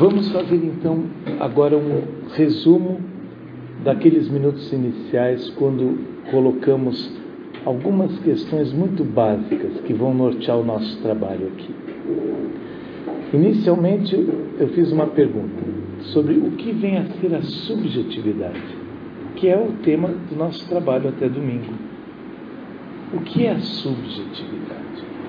Vamos fazer então agora um resumo daqueles minutos iniciais, quando colocamos algumas questões muito básicas que vão nortear o nosso trabalho aqui. Inicialmente eu fiz uma pergunta sobre o que vem a ser a subjetividade, que é o tema do nosso trabalho até domingo. O que é a subjetividade?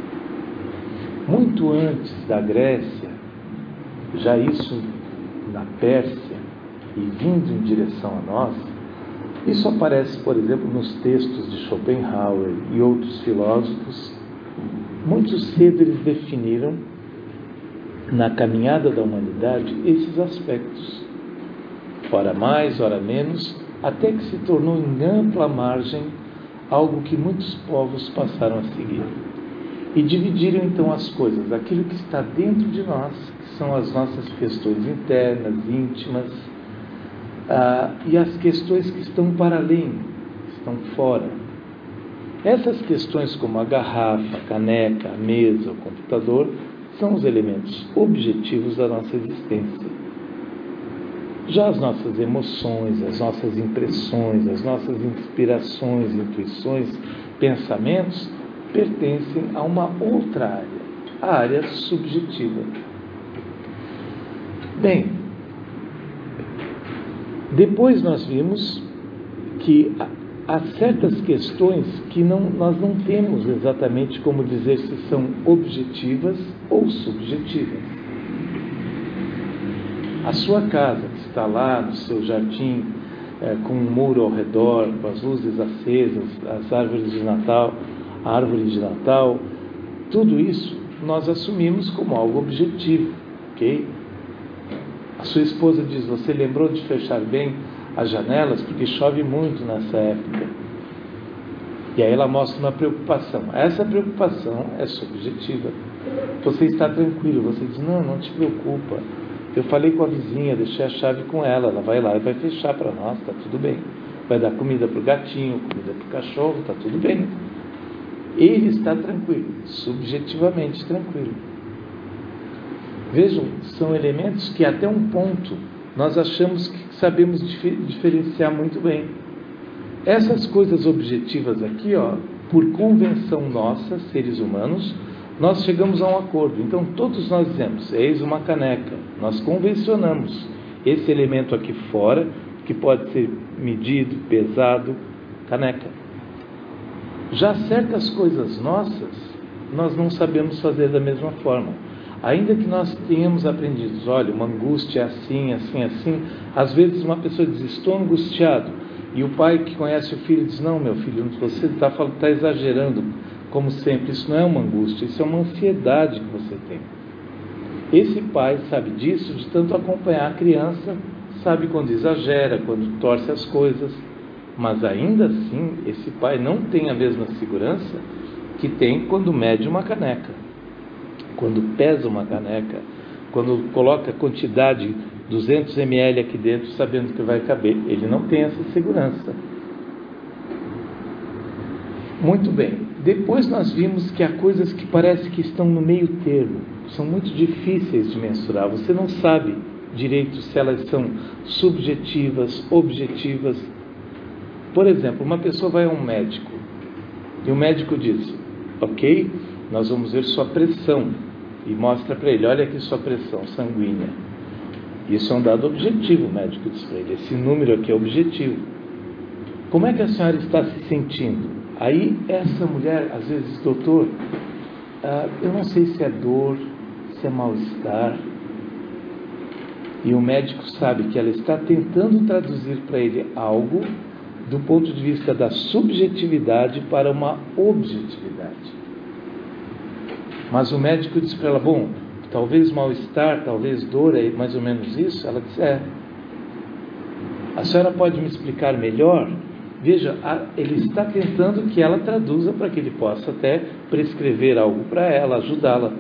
Muito antes da Grécia, já isso na Pérsia e vindo em direção a nós, isso aparece, por exemplo, nos textos de Schopenhauer e outros filósofos. Muito cedo eles definiram, na caminhada da humanidade, esses aspectos. Ora mais, ora menos, até que se tornou em ampla margem algo que muitos povos passaram a seguir. E dividiram então as coisas, aquilo que está dentro de nós, que são as nossas questões internas, íntimas, e as questões que estão para além, que estão fora. Essas questões, como a garrafa, a caneca, a mesa, o computador, são os elementos objetivos da nossa existência. Já as nossas emoções, as nossas impressões, as nossas inspirações, intuições, pensamentos, pertencem a uma outra área, a área subjetiva. Bem, depois nós vimos que há certas questões que nós não temos exatamente como dizer se são objetivas ou subjetivas. A sua casa, que está lá no seu jardim, com um muro ao redor, com as luzes acesas, as árvores de Natal, a árvore de Natal, tudo isso nós assumimos como algo objetivo, ok? A sua esposa diz: você lembrou de fechar bem as janelas, porque chove muito nessa época. E aí ela mostra uma preocupação. Essa preocupação é subjetiva. Você está tranquilo, você diz: não te preocupa, eu falei com a vizinha, deixei a chave com ela vai lá e vai fechar para nós, está tudo bem. Vai dar comida para o gatinho, comida para o cachorro, está tudo bem. Ele está tranquilo, subjetivamente tranquilo. Vejam, são elementos que até um ponto nós achamos que sabemos diferenciar muito bem. Essas coisas objetivas aqui, por convenção nossa, seres humanos, nós chegamos a um acordo. Então todos nós dizemos: eis uma caneca. Nós convencionamos esse elemento aqui fora, que pode ser medido, pesado, caneca. Já certas coisas nossas, nós não sabemos fazer da mesma forma. Ainda que nós tenhamos aprendido: olha, uma angústia é assim, assim, assim. Às vezes uma pessoa diz: estou angustiado. E o pai que conhece o filho diz: não, meu filho, você está exagerando. Como sempre, isso não é uma angústia, isso é uma ansiedade que você tem. Esse pai sabe disso de tanto acompanhar a criança, sabe quando exagera, quando torce as coisas. Mas ainda assim, esse pai não tem a mesma segurança que tem quando mede uma caneca, quando pesa uma caneca, quando coloca a quantidade 200 ml aqui dentro, sabendo que vai caber. Ele não tem essa segurança. Muito bem. Depois nós vimos que há coisas que parece que estão no meio termo, são muito difíceis de mensurar. Você não sabe direito se elas são subjetivas, objetivas. Por exemplo, uma pessoa vai a um médico e o médico diz: ok, nós vamos ver sua pressão, e mostra para ele: olha aqui sua pressão sanguínea. Isso é um dado objetivo, o médico diz para ele: esse número aqui é objetivo. Como é que a senhora está se sentindo? Aí essa mulher às vezes diz: doutor, eu não sei se é dor, se é mal-estar. E o médico sabe que ela está tentando traduzir para ele algo do ponto de vista da subjetividade para uma objetividade. Mas o médico diz para ela: bom, talvez mal-estar, talvez dor, é mais ou menos isso? Ela diz: a senhora pode me explicar melhor? Veja, ele está tentando que ela traduza para que ele possa até prescrever algo para ela, ajudá-la.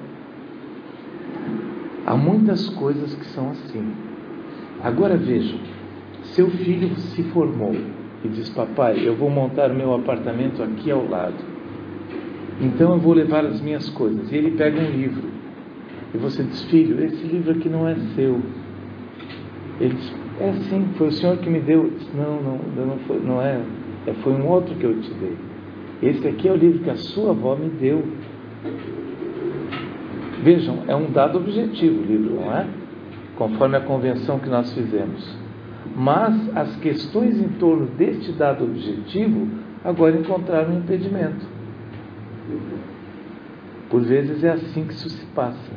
Há muitas coisas que são assim. Agora veja, seu filho se formou e diz: papai, eu vou montar o meu apartamento aqui ao lado, então eu vou levar as minhas coisas. E ele pega um livro e você diz: filho, esse livro aqui não é seu, Ele disse, sim, foi o Senhor que me deu. Eu disse, não foi, não é, foi um outro que eu te dei. Esse aqui é o livro que a sua avó me deu. Vejam, é um dado objetivo o livro, não é? Conforme a convenção que nós fizemos. Mas as questões em torno deste dado objetivo agora encontraram um impedimento. Por vezes é assim que isso se passa.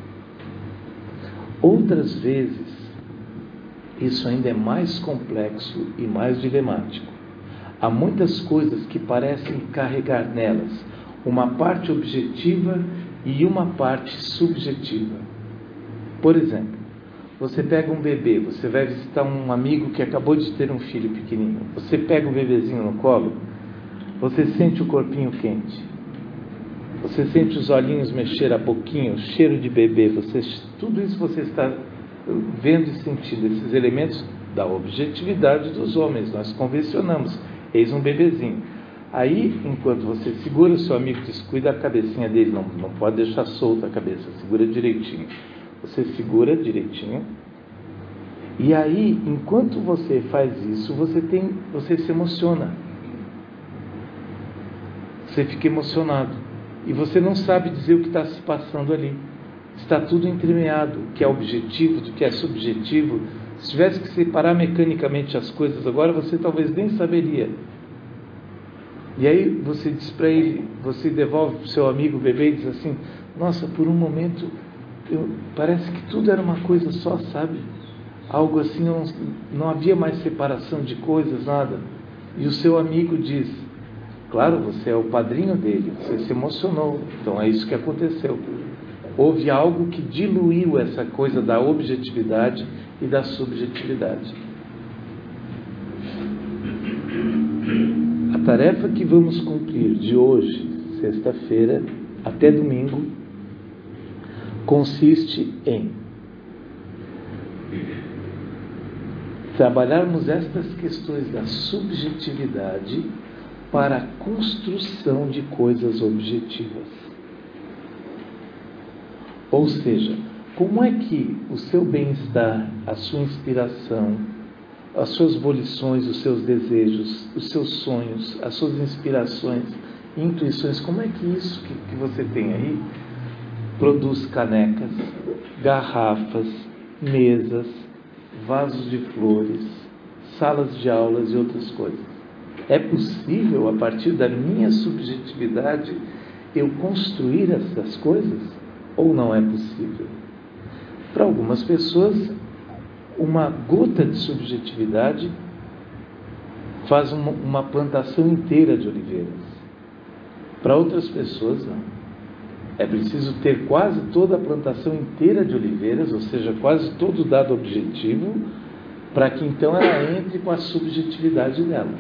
Outras vezes, isso ainda é mais complexo e mais dilemático. Há muitas coisas que parecem carregar nelas uma parte objetiva e uma parte subjetiva. Por exemplo, você pega um bebê, você vai visitar um amigo que acabou de ter um filho pequenininho. Você pega o bebezinho no colo, você sente o corpinho quente. Você sente os olhinhos mexer a boquinha, o cheiro de bebê. Tudo isso você está vendo e sentindo, esses elementos da objetividade dos homens. Nós convencionamos, eis um bebezinho. Aí, enquanto você segura o seu amigo, descuida a cabecinha dele, não pode deixar solta a cabeça, segura direitinho. Você segura direitinho. E aí, enquanto você faz isso, você se emociona. Você fica emocionado. E você não sabe dizer o que está se passando ali. Está tudo entremeado, o que é objetivo, do que é subjetivo. Se tivesse que separar mecanicamente as coisas agora, você talvez nem saberia. E aí você diz para ele, você devolve para o seu amigo o bebê e diz assim, nossa, por um momento, parece que tudo era uma coisa só, sabe? Algo assim, não havia mais separação de coisas, nada. E o seu amigo diz, claro, você é o padrinho dele, você se emocionou, então é isso que aconteceu. Houve algo que diluiu essa coisa da objetividade e da subjetividade. A tarefa que vamos cumprir de hoje, sexta-feira, até domingo, consiste em trabalharmos estas questões da subjetividade para a construção de coisas objetivas. Ou seja, como é que o seu bem-estar, a sua inspiração, as suas volições, os seus desejos, os seus sonhos, as suas inspirações, intuições, como é que isso que você tem aí produz canecas, garrafas, mesas, vasos de flores, salas de aulas e outras coisas? É possível, a partir da minha subjetividade, eu construir essas coisas? Ou não é possível? Para algumas pessoas, uma gota de subjetividade faz uma plantação inteira de oliveiras. Para outras pessoas, não. É preciso ter quase toda a plantação inteira de oliveiras, ou seja, quase todo o dado objetivo, para que então ela entre com a subjetividade dela.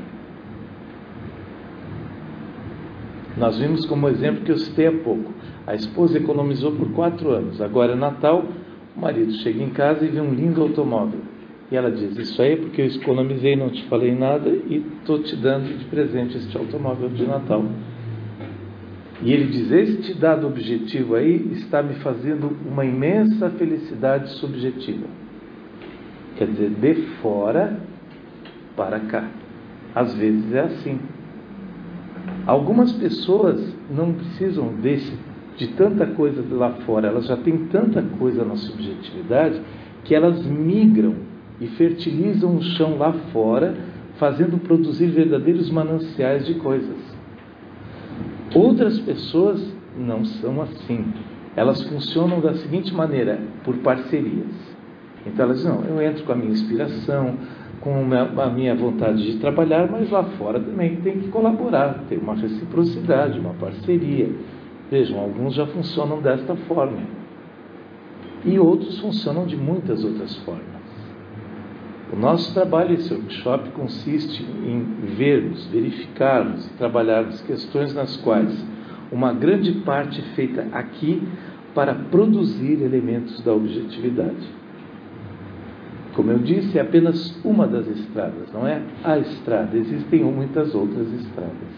Nós vimos como exemplo que eu citei há pouco. A esposa economizou por 4 anos. Agora é Natal, o marido chega em casa e vê um lindo automóvel. E ela diz, isso aí é porque eu economizei, não te falei nada e estou te dando de presente este automóvel de Natal. E ele diz, este dado objetivo aí está me fazendo uma imensa felicidade subjetiva. Quer dizer, de fora para cá. Às vezes é assim. Algumas pessoas não precisam de tanta coisa de lá fora, elas já têm tanta coisa na subjetividade que elas migram e fertilizam o chão lá fora, fazendo produzir verdadeiros mananciais de coisas. Outras pessoas não são assim. Elas funcionam da seguinte maneira, por parcerias. Então elas dizem, não, eu entro com a minha inspiração, com a minha vontade de trabalhar, mas lá fora também tem que colaborar, tem uma reciprocidade, uma parceria. Vejam, alguns já funcionam desta forma. E outros funcionam de muitas outras formas. O nosso trabalho, esse workshop, consiste em vermos, verificarmos e trabalharmos questões nas quais uma grande parte é feita aqui para produzir elementos da objetividade. Como eu disse, é apenas uma das estradas, não é a estrada, existem muitas outras estradas.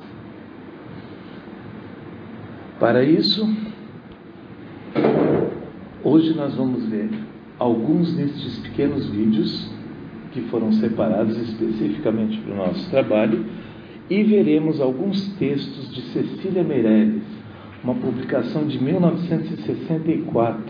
Para isso, hoje nós vamos ver alguns destes pequenos vídeos que foram separados especificamente para o nosso trabalho, e veremos alguns textos de Cecília Meirelles, uma publicação de 1964.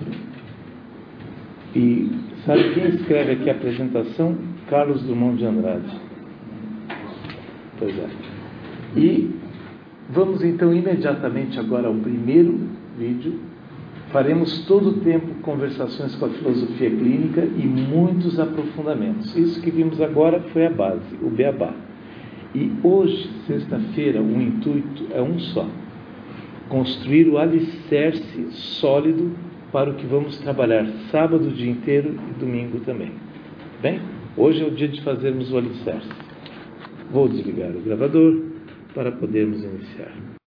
E sabe quem escreve aqui a apresentação? Carlos Drummond de Andrade. Pois é. E vamos então imediatamente agora ao primeiro vídeo. Faremos todo o tempo conversações com a filosofia clínica e muitos aprofundamentos. Isso que vimos agora foi a base, o beabá. E hoje, sexta-feira, o intuito é um só: construir o alicerce sólido para o que vamos trabalhar sábado o dia inteiro e domingo também. Bem, hoje é o dia de fazermos o alicerce. Vou desligar o gravador para podermos iniciar.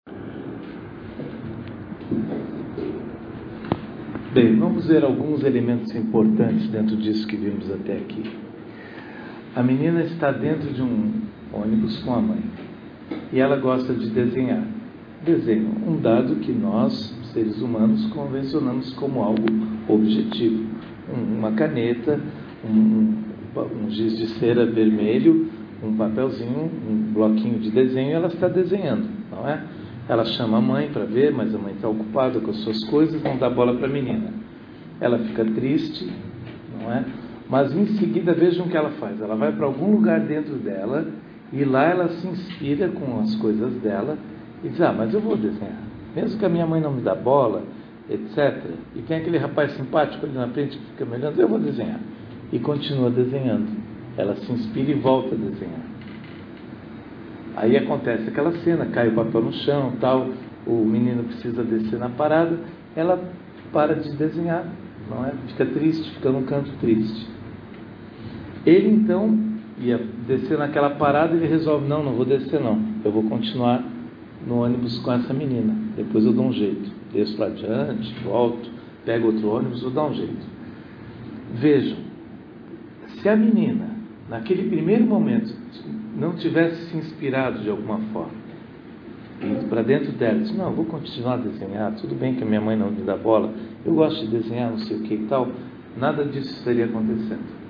Bem, vamos ver alguns elementos importantes dentro disso que vimos até aqui. A menina está dentro de um ônibus com a mãe e ela gosta de desenhar. Desenho, um dado que nós, seres humanos, convencionamos como algo objetivo. Uma caneta, um giz de cera vermelho, um papelzinho, um bloquinho de desenho, e ela está desenhando, não é? Ela chama a mãe para ver, mas a mãe está ocupada com as suas coisas, não dá bola para a menina. Ela fica triste, não é? Mas em seguida, vejam o que ela faz. Ela vai para algum lugar dentro dela e lá ela se inspira com as coisas dela e diz: mas eu vou desenhar. Mesmo que a minha mãe não me dá bola, etc. E tem aquele rapaz simpático ali na frente que fica me olhando, eu vou desenhar. E continua desenhando. Ela se inspira e volta a desenhar. Aí acontece aquela cena, cai o papel no chão, tal, o menino precisa descer na parada, ela para de desenhar, não é? Fica triste, fica num canto triste. Ele então ia descer naquela parada e ele resolve: não vou descer não, eu vou continuar no ônibus com essa menina, depois eu dou um jeito, desço lá adiante, volto, pego outro ônibus, vou dar um jeito. Vejam, se a menina, naquele primeiro momento, não tivesse se inspirado de alguma forma, e para dentro dela, disse: não, eu vou continuar a desenhar, tudo bem que a minha mãe não me dá bola, eu gosto de desenhar, não sei o que e tal, nada disso estaria acontecendo.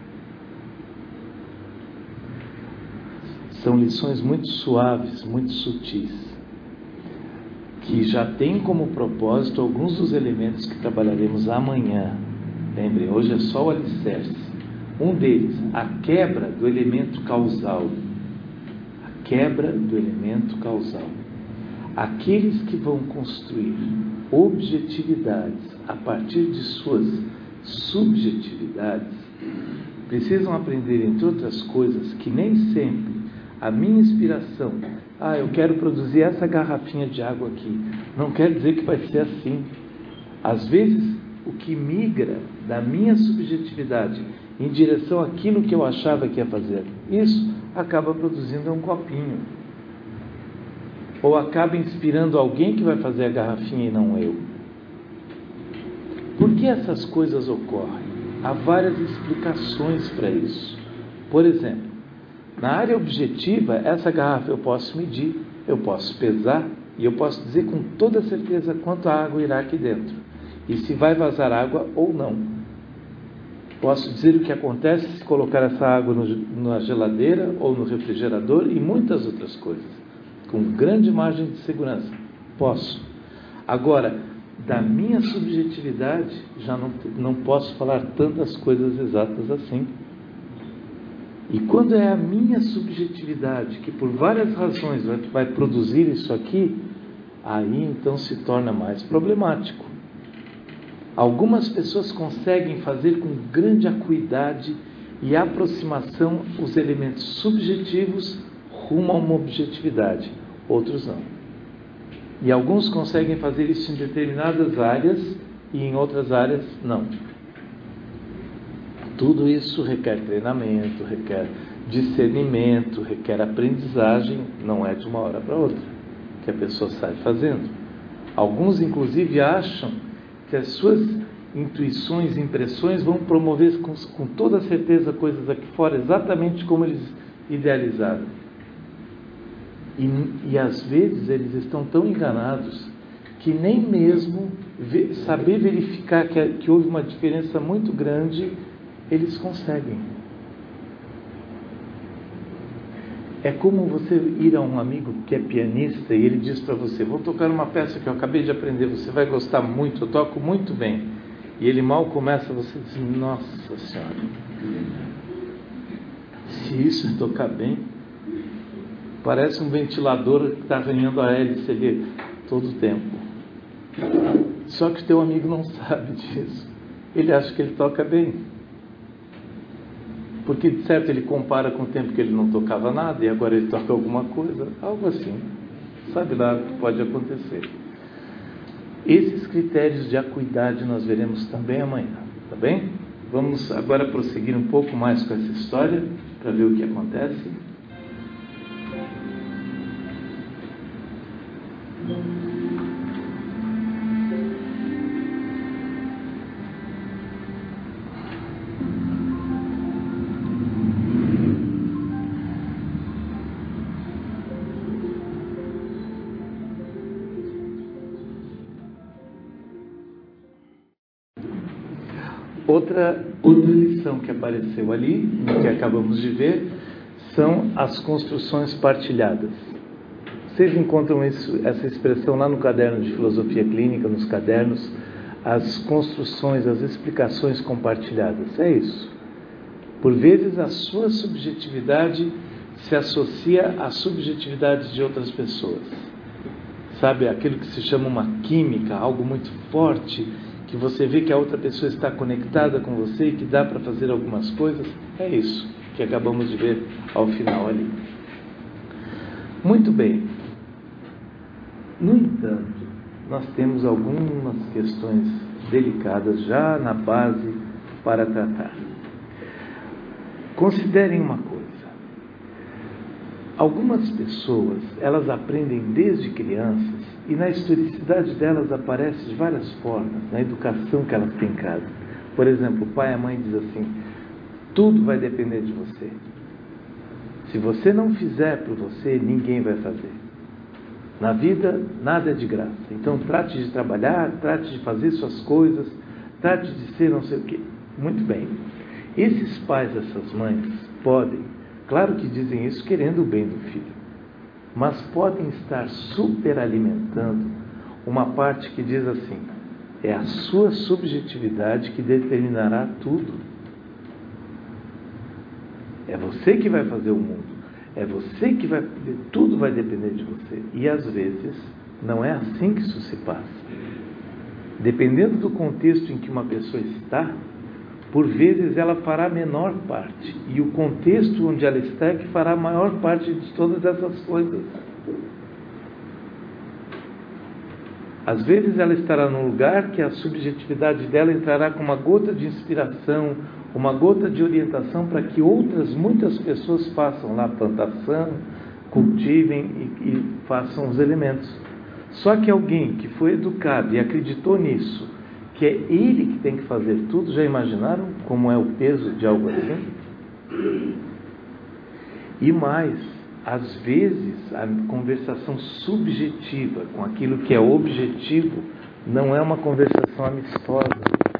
São lições muito suaves, muito sutis, que já têm como propósito alguns dos elementos que trabalharemos amanhã. Lembrem, hoje é só o alicerce. Um deles, a quebra do elemento causal. A quebra do elemento causal. Aqueles que vão construir objetividades a partir de suas subjetividades precisam aprender, entre outras coisas, que nem sempre a minha inspiração, eu quero produzir essa garrafinha de água aqui, não quer dizer que vai ser assim. Às vezes, o que migra da minha subjetividade em direção àquilo que eu achava que ia fazer, isso acaba produzindo um copinho. Ou acaba inspirando alguém que vai fazer a garrafinha e não eu. Por que essas coisas ocorrem? Há várias explicações para isso. Por exemplo, na área objetiva, essa garrafa eu posso medir, eu posso pesar e eu posso dizer com toda certeza quanto água irá aqui dentro e se vai vazar água ou não. Posso dizer o que acontece se colocar essa água na geladeira ou no refrigerador e muitas outras coisas, com grande margem de segurança. Posso. Agora, da minha subjetividade, já não posso falar tantas coisas exatas assim. E quando é a minha subjetividade que por várias razões vai produzir isso aqui, aí então se torna mais problemático. Algumas pessoas conseguem fazer com grande acuidade e aproximação os elementos subjetivos rumo a uma objetividade, outros não. E alguns conseguem fazer isso em determinadas áreas e em outras áreas não. Tudo isso requer treinamento, requer discernimento, requer aprendizagem, não é de uma hora para outra que a pessoa sai fazendo. Alguns, inclusive, acham que as suas intuições, impressões vão promover com toda certeza coisas aqui fora, exatamente como eles idealizaram. E às vezes eles estão tão enganados que nem mesmo saber verificar que houve uma diferença muito grande, eles conseguem. É como você ir a um amigo que é pianista e ele diz para você: vou tocar uma peça que eu acabei de aprender, você vai gostar muito, eu toco muito bem. E ele mal começa, você diz: nossa Senhora, se isso é tocar bem, parece um ventilador que está arranhando a hélice ali todo o tempo. Só que o teu amigo não sabe disso. Ele acha que ele toca bem. Porque, de certo, ele compara com o tempo que ele não tocava nada e agora ele toca alguma coisa, algo assim. Sabe lá o que pode acontecer. Esses critérios de acuidade nós veremos também amanhã, tá bem? Vamos agora prosseguir um pouco mais com essa história para ver o que acontece. Outra lição que apareceu ali, no que acabamos de ver, são as construções partilhadas. Vocês encontram essa expressão lá no caderno de filosofia clínica, nos cadernos, as construções, as explicações compartilhadas. É isso. Por vezes a sua subjetividade se associa à subjetividade de outras pessoas. Sabe, aquilo que se chama uma química, algo muito forte, que você vê que a outra pessoa está conectada com você e que dá para fazer algumas coisas. É isso que acabamos de ver ao final ali. Muito bem. No entanto, nós temos algumas questões delicadas já na base para tratar. Considerem uma coisa. Algumas pessoas, elas aprendem desde crianças e na historicidade delas aparece de várias formas, na educação que elas têm em casa. Por exemplo, o pai e a mãe dizem assim: tudo vai depender de você. Se você não fizer por você, ninguém vai fazer. Na vida, nada é de graça. Então, trate de trabalhar, trate de fazer suas coisas, trate de ser não sei o quê. Muito bem. Esses pais, essas mães, podem, claro que dizem isso querendo o bem do filho, mas podem estar superalimentando uma parte que diz assim: é a sua subjetividade que determinará tudo. É você que vai fazer o mundo. É você que vai... Tudo vai depender de você. E às vezes não é assim que isso se passa. Dependendo do contexto em que uma pessoa está, por vezes ela fará a menor parte. E o contexto onde ela está é que fará a maior parte de todas essas coisas. Às vezes ela estará num lugar que a subjetividade dela entrará com uma gota de inspiração, uma gota de orientação para que muitas pessoas façam lá a plantação, cultivem e façam os elementos. Só que alguém que foi educado e acreditou nisso, que é ele que tem que fazer tudo, já imaginaram como é o peso de algo assim? E mais, às vezes a conversação subjetiva com aquilo que é objetivo não é uma conversação amistosa.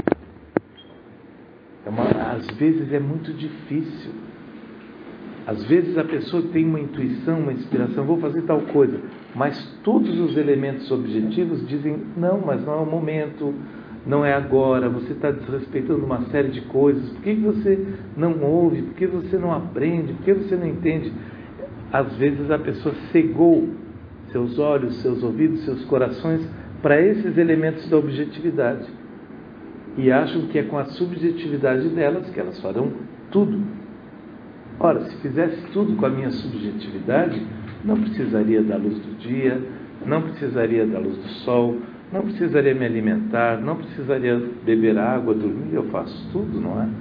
Às vezes é muito difícil. Às vezes a pessoa tem uma intuição, uma inspiração: vou fazer tal coisa, mas todos os elementos objetivos dizem: não, mas não é o momento, não é agora, você está desrespeitando uma série de coisas, por que você não ouve, por que você não aprende, por que você não entende? Às vezes a pessoa cegou seus olhos, seus ouvidos, seus corações para esses elementos da objetividade e acham que é com a subjetividade delas que elas farão tudo. Ora, se fizesse tudo com a minha subjetividade, não precisaria da luz do dia, não precisaria da luz do sol, não precisaria me alimentar, não precisaria beber água, dormir, eu faço tudo, não é?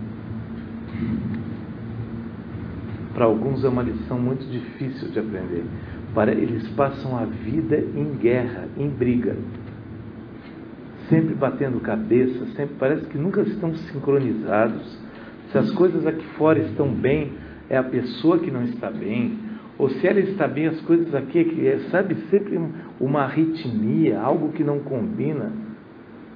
Para alguns é uma lição muito difícil de aprender. Eles passam a vida em guerra, em briga, sempre batendo cabeça, sempre parece que nunca estão sincronizados. Se as coisas aqui fora estão bem, é a pessoa que não está bem, ou se ela está bem, as coisas aqui, sabe, sempre uma arritmia, algo que não combina.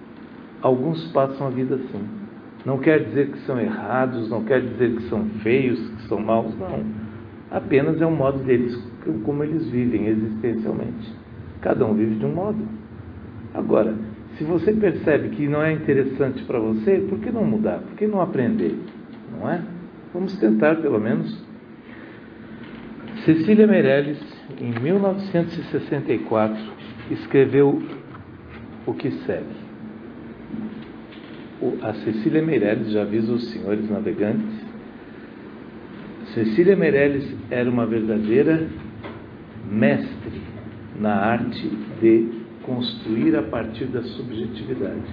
alguns passam a vida assim. Não quer dizer que são errados, não quer dizer que são feios, que são maus, não. Apenas é um modo deles, como eles vivem existencialmente. Cada um vive de um modo. Agora, se você percebe que não é interessante para você, por que não mudar? Por que não aprender? Não é? Vamos tentar, pelo menos. Cecília Meirelles, em 1964, escreveu o que segue. A Cecília Meirelles, já avisa os senhores navegantes, Cecília Meirelles era uma verdadeira mestre na arte de construir a partir da subjetividade.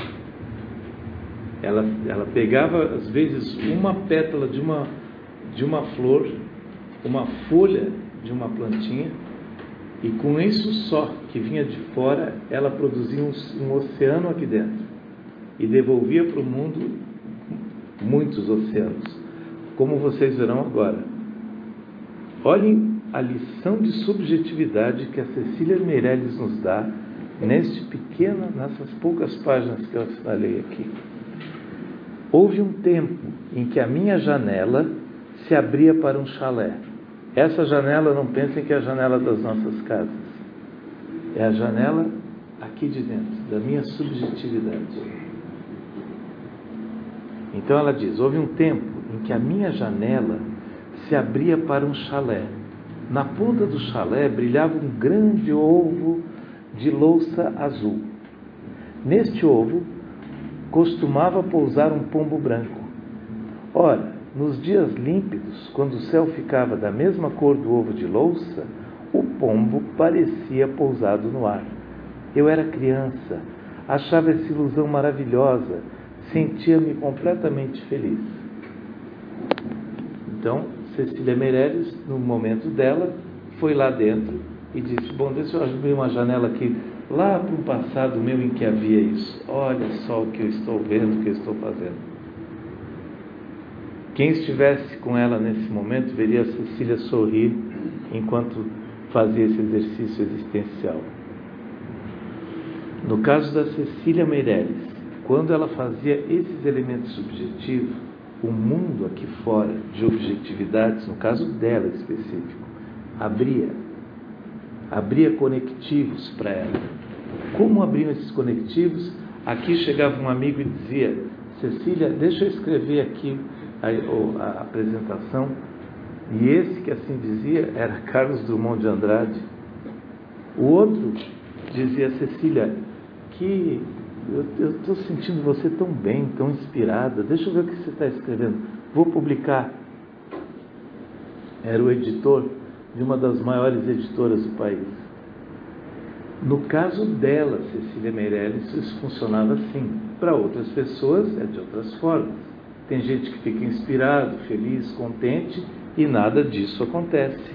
Ela pegava, às vezes, uma pétala de uma flor, uma folha de uma plantinha, e com isso só, que vinha de fora, ela produzia um oceano aqui dentro, e devolvia para o mundo muitos oceanos, como vocês verão agora. Olhem a lição de subjetividade que a Cecília Meirelles nos dá nessas poucas páginas que eu assinalei aqui. Houve um tempo em que a minha janela se abria para um chalé. Essa janela, não pensem que é a janela das nossas casas. É a janela aqui de dentro, da minha subjetividade. Então ela diz, houve um tempo em que a minha janela se abria para um chalé. Na ponta do chalé brilhava um grande ovo de louça azul. Neste ovo costumava pousar um pombo branco. Ora, nos dias límpidos, quando o céu ficava da mesma cor do ovo de louça, o pombo parecia pousado no ar. Eu era criança, achava essa ilusão maravilhosa, sentia-me completamente feliz. Então, Cecília Meirelles, no momento dela, foi lá dentro e disse, bom, deixa eu abrir uma janela aqui, lá para um passado meu em que havia isso. Olha só o que eu estou vendo, o que eu estou fazendo. Quem estivesse com ela nesse momento, veria a Cecília sorrir enquanto fazia esse exercício existencial. No caso da Cecília Meirelles, quando ela fazia esses elementos subjetivos, o mundo aqui fora de objetividades, no caso dela específico, abria conectivos para ela. Como abriam esses conectivos? Aqui chegava um amigo e dizia, Cecília, deixa eu escrever aqui a apresentação. E esse que assim dizia era Carlos Drummond de Andrade. O outro dizia, Cecília, que eu estou sentindo você tão bem, tão inspirada, deixa eu ver o que você está escrevendo, vou publicar. Era o editor de uma das maiores editoras do país. No caso dela, Cecília Meirelles, isso funcionava assim. Para outras pessoas é de outras formas. Tem gente que fica inspirado, feliz, contente, e nada disso acontece.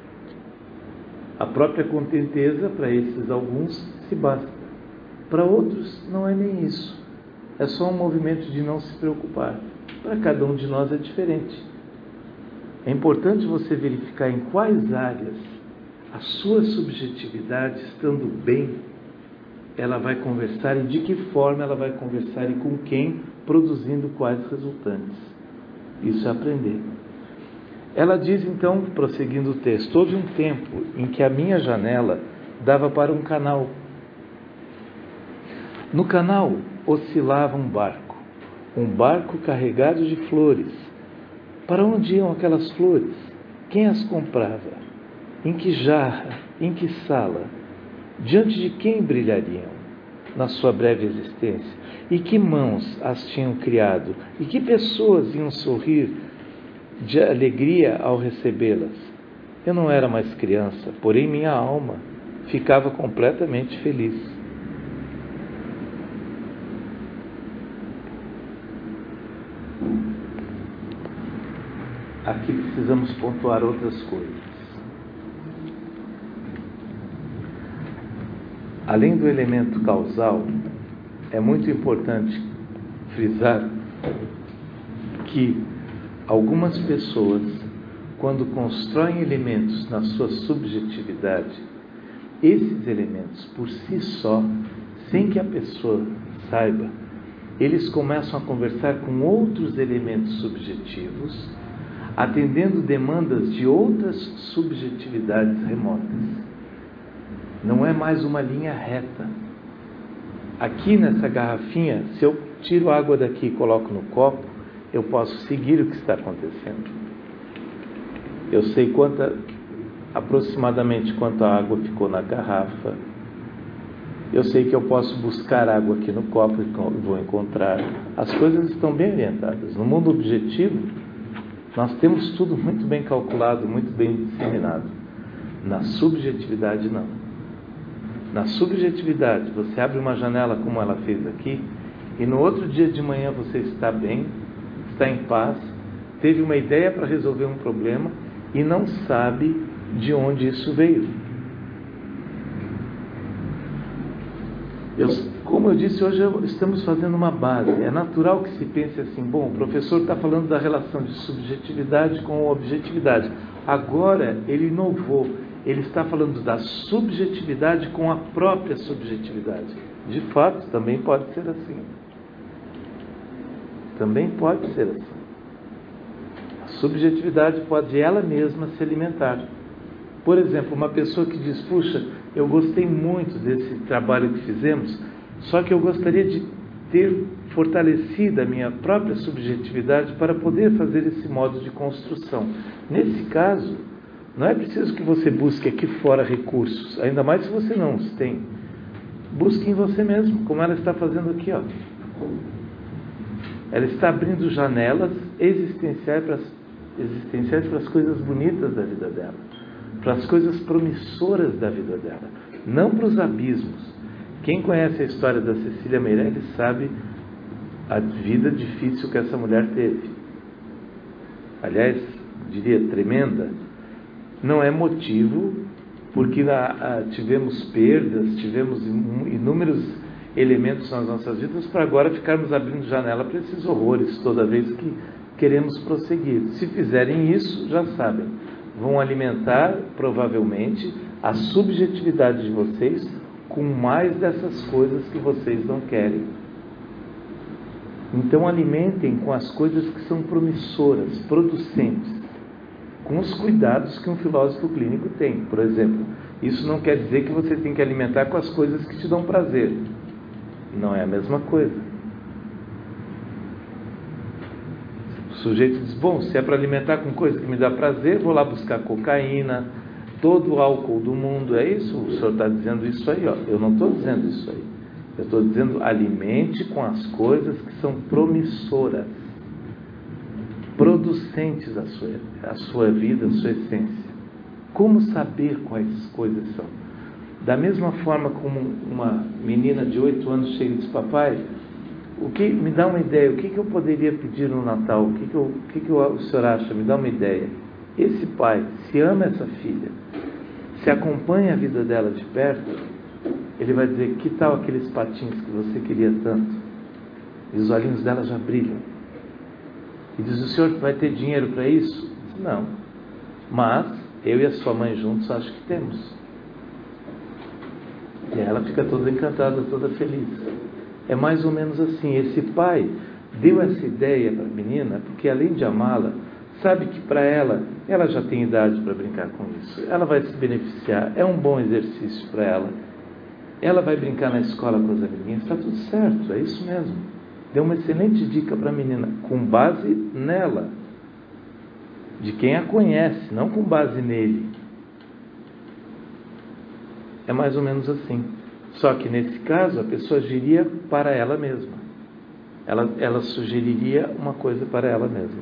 A própria contenteza, para esses alguns, se basta. Para outros, não é nem isso. É só um movimento de não se preocupar. Para cada um de nós é diferente. É importante você verificar em quais áreas a sua subjetividade, estando bem, ela vai conversar e de que forma ela vai conversar e com quem, produzindo quais resultantes. Isso é aprender. Ela diz então, prosseguindo o texto, houve um tempo em que a minha janela dava para um canal. No canal oscilava um barco carregado de flores. Para onde iam aquelas flores? Quem as comprava? Em que jarra? Em que sala? Diante de quem brilhariam na sua breve existência? E que mãos as tinham criado? E que pessoas iam sorrir de alegria ao recebê-las? Eu não era mais criança, porém minha alma ficava completamente feliz. Aqui precisamos pontuar outras coisas. Além do elemento causal, é muito importante frisar que algumas pessoas, quando constroem elementos na sua subjetividade, esses elementos por si só, sem que a pessoa saiba, eles começam a conversar com outros elementos subjetivos, atendendo demandas de outras subjetividades remotas. Não é mais uma linha reta. Aqui nessa garrafinha, se eu tiro a água daqui e coloco no copo, eu posso seguir o que está acontecendo. Eu sei aproximadamente quanta água ficou na garrafa. Eu sei que eu posso buscar água aqui no copo e vou encontrar. As coisas estão bem orientadas. No mundo objetivo, nós temos tudo muito bem calculado, muito bem disseminado. Na subjetividade, não. Na subjetividade, você abre uma janela como ela fez aqui, e no outro dia de manhã você está bem, está em paz, teve uma ideia para resolver um problema e não sabe de onde isso veio. Como eu disse, hoje estamos fazendo uma base. É natural que se pense assim, bom, o professor está falando da relação de subjetividade com objetividade. Agora ele inovou, ele está falando da subjetividade com a própria subjetividade. De fato, também pode ser assim. Também pode ser assim. A subjetividade pode ela mesma se alimentar. Por exemplo, uma pessoa que diz, puxa, eu gostei muito desse trabalho que fizemos, só que eu gostaria de ter fortalecido a minha própria subjetividade para poder fazer esse modo de construção. Nesse caso, não é preciso que você busque aqui fora recursos, ainda mais se você não os tem. Busque em você mesmo, como ela está fazendo aqui, ó. Ela está abrindo janelas existenciais para as coisas bonitas da vida dela, para as coisas promissoras da vida dela, não para os abismos. Quem conhece a história da Cecília Meirelles sabe a vida difícil que essa mulher teve. Aliás, diria tremenda. Não é motivo, porque tivemos perdas, tivemos inúmeros elementos nas nossas vidas para agora ficarmos abrindo janela para esses horrores toda vez que queremos prosseguir. Se fizerem isso, já sabem, vão alimentar provavelmente a subjetividade de vocês com mais dessas coisas que vocês não querem. Então alimentem com as coisas que são promissoras, producentes, com os cuidados que um filósofo clínico tem. Por exemplo, isso não quer dizer que você tem que alimentar com as coisas que te dão prazer. Não é a mesma coisa. O sujeito diz, bom, se é para alimentar com coisa que me dá prazer, vou lá buscar cocaína, todo o álcool do mundo. É isso? O senhor está dizendo isso aí, ó. Eu não estou dizendo isso aí. Eu estou dizendo, alimente com as coisas que são promissoras, producentes a sua vida, a sua essência. Como saber quais coisas são? Da mesma forma como uma menina de 8 anos chega e diz, papai, me dá uma ideia, o que eu poderia pedir no Natal? O que o senhor acha? Me dá uma ideia. Esse pai, se ama essa filha, se acompanha a vida dela de perto, ele vai dizer, que tal aqueles patins que você queria tanto? E os olhinhos dela já brilham. E diz, o senhor vai ter dinheiro para isso? Diz, não. Mas eu e a sua mãe juntos acho que temos. E ela fica toda encantada, toda feliz. É mais ou menos assim. Esse pai deu essa ideia para a menina, porque além de amá-la, sabe que para ela já tem idade para brincar com isso. Ela vai se beneficiar, é um bom exercício para ela. Ela vai brincar na escola com as amiguinhas, está tudo certo, é isso mesmo. Deu uma excelente dica para a menina, com base nela, de quem a conhece, não com base nele. É mais ou menos assim. Só que nesse caso a pessoa agiria para ela mesma. Ela sugeriria uma coisa para ela mesma.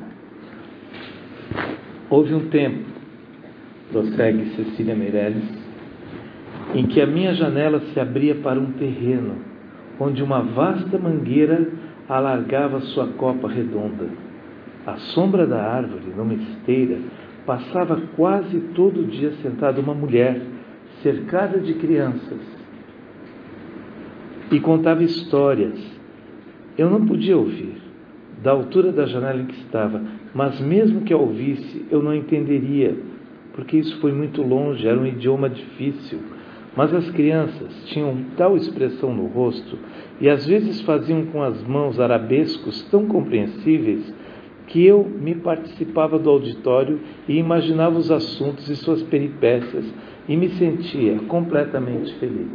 Houve um tempo, prossegue Cecília Meirelles, em que a minha janela se abria para um terreno, onde uma vasta mangueira alargava sua copa redonda. À sombra da árvore, numa esteira, passava quase todo dia sentada uma mulher, cercada de crianças, e contava histórias. Eu não podia ouvir, da altura da janela em que estava, mas mesmo que a ouvisse, eu não entenderia, porque isso foi muito longe, era um idioma difícil. Mas as crianças tinham tal expressão no rosto e às vezes faziam com as mãos arabescos tão compreensíveis que eu me participava do auditório e imaginava os assuntos e suas peripécias e me sentia completamente feliz.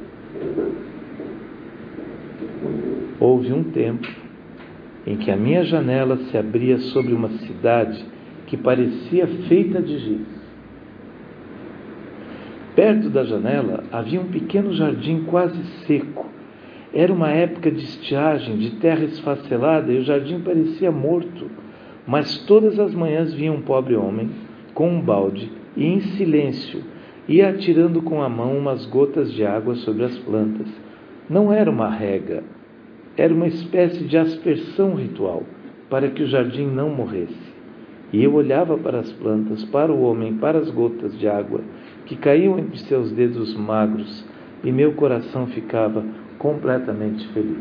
Houve um tempo em que a minha janela se abria sobre uma cidade que parecia feita de giz. Perto da janela havia um pequeno jardim quase seco. Era uma época de estiagem, de terra esfacelada, e o jardim parecia morto. Mas todas as manhãs vinha um pobre homem, com um balde, e em silêncio, ia atirando com a mão umas gotas de água sobre as plantas. Não era uma rega, era uma espécie de aspersão ritual, para que o jardim não morresse. E eu olhava para as plantas, para o homem, para as gotas de água, que caíam entre seus dedos magros, e meu coração ficava completamente feliz.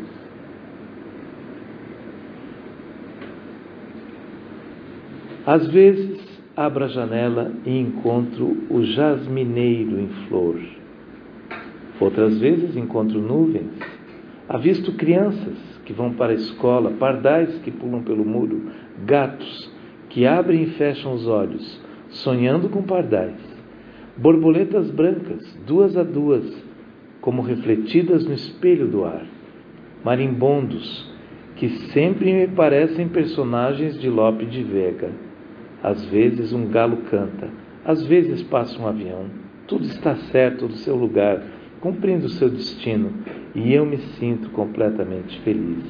Às vezes, abro a janela e encontro o jasmineiro em flor. Outras vezes, encontro nuvens. Avisto crianças que vão para a escola, pardais que pulam pelo muro, gatos que abrem e fecham os olhos, sonhando com pardais. Borboletas brancas, 2 a 2, como refletidas no espelho do ar. Marimbondos, que sempre me parecem personagens de Lope de Vega. Às vezes um galo canta, às vezes passa um avião. Tudo está certo do seu lugar, cumprindo o seu destino, e eu me sinto completamente feliz.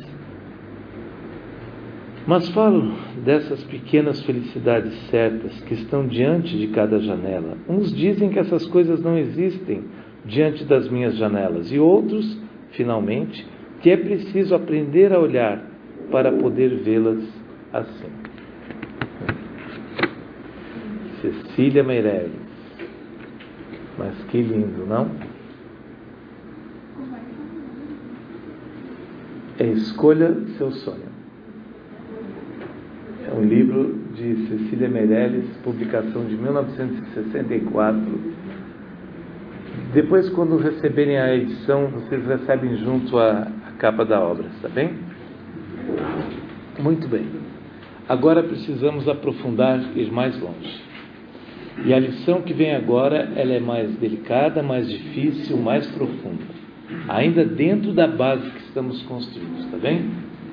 Mas falo dessas pequenas felicidades certas que estão diante de cada janela. Uns dizem que essas coisas não existem diante das minhas janelas, e outros, finalmente, que é preciso aprender a olhar para poder vê-las assim. Cecília Meirelles. Mas que lindo, não? Escolha seu sonho. É um livro de Cecília Meirelles, publicação de 1964. Depois, quando receberem a edição, vocês recebem junto a capa da obra, está bem? Muito bem. Agora precisamos aprofundar e ir mais longe. E a lição que vem agora, ela é mais delicada, mais difícil, mais profunda. Ainda dentro da base que estamos construindo, está bem?